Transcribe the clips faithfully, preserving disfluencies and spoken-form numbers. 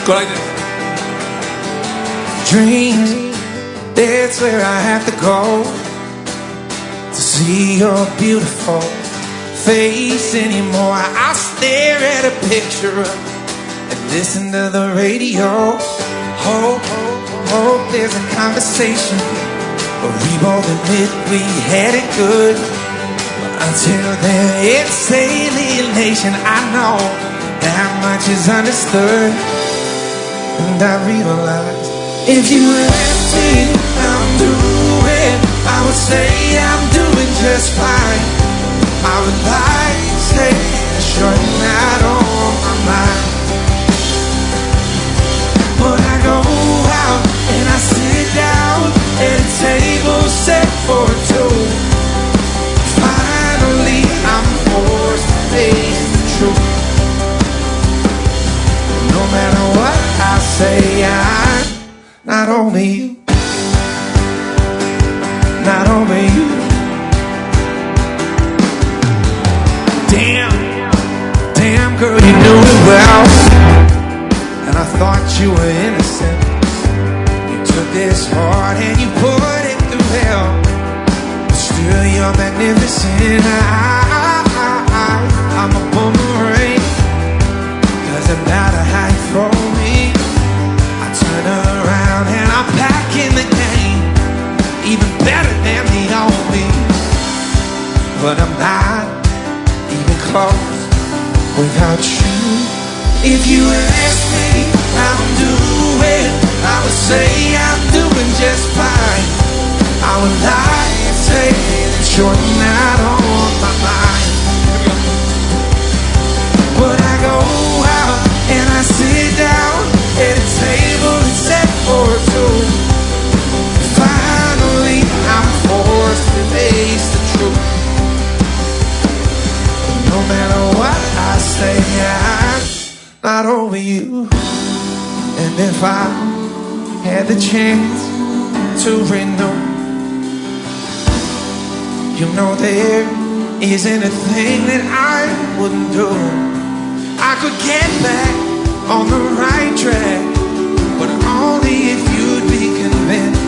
Go like this. Dreams, that's where I have to go to see your beautiful face anymore. I'll stare at a picture and listen to the radio. Hope, hope there's a conversation where we both admit we had it good. But until then, it's alienation. I know that much is understood. And I realize if you ask me how I'm doing, I would say I'm doing just fine. I would lie and say sure you're not on my mind. But I go out and I sit down at a table set for two. Finally I'm forced to face the truth. No matter what I say, I'm not over you. Not over you. Damn, damn girl, you knew it well. And I thought you were innocent. You took this heart and you put it through hell. But still you're magnificent. I, I, I, I'm a boomerang. Doesn't matter how you throw me, I turn around and I'm back in the game. Even better than the old me. But I'm not even close without you. If you ask me how I'm doing, I would say I'm doing just fine. I would lie and say that you're not on my mind. But I go out and I sit down at a table that's set for two. Finally I'm forced to face the truth. No matter what I say, I'm not over you. And if I had the chance to renew, you know there isn't a thing that I wouldn't do. I could get back on the right track, but only if you'd be convinced.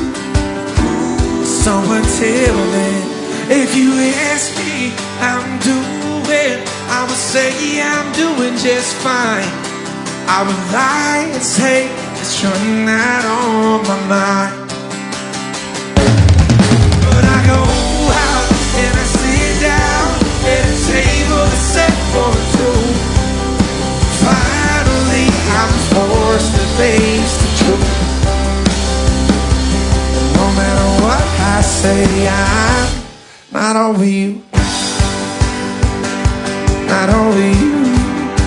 So until then, if you ask me how I'm doing, I would say I'm doing just fine. I would lie and say that you're not on my mind. But I go out and I sit down at a table that's set for two. Finally I'm forced to face the truth. And no matter what I say, I'm not over you. Not over you.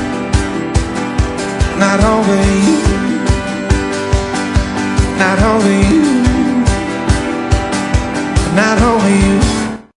Not over you. Not over you.